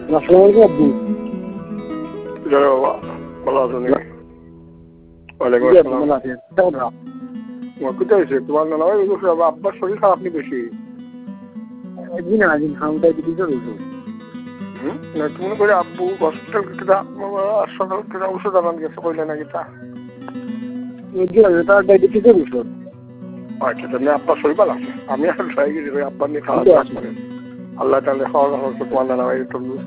আসসালামু আলাইকুম আব্বু। জয় বাবা, ভালো আছো নাকি? ওয়ালাইকুম আসসালাম। কোথায় হয়েছে তোমার নানা ভাই? আব্বার শরীর খারাপ নি বেশি? তুমি করে আব্বু হসপিটাল হাসপাতাল ওষুধ আনান গেছে কইলে নাকি তা? ডায়াবেটিসের ওষুধ। আচ্ছা, তাহলে আব্বার শরীর ভালো আছে। আমি আর ট্রাই গেছি আব্বার নিয়ে খাওয়া দাওয়া করেন। আল্লাহ তাহলে খাওয়া দাওয়া করছে তোমার নানা ভাই একটু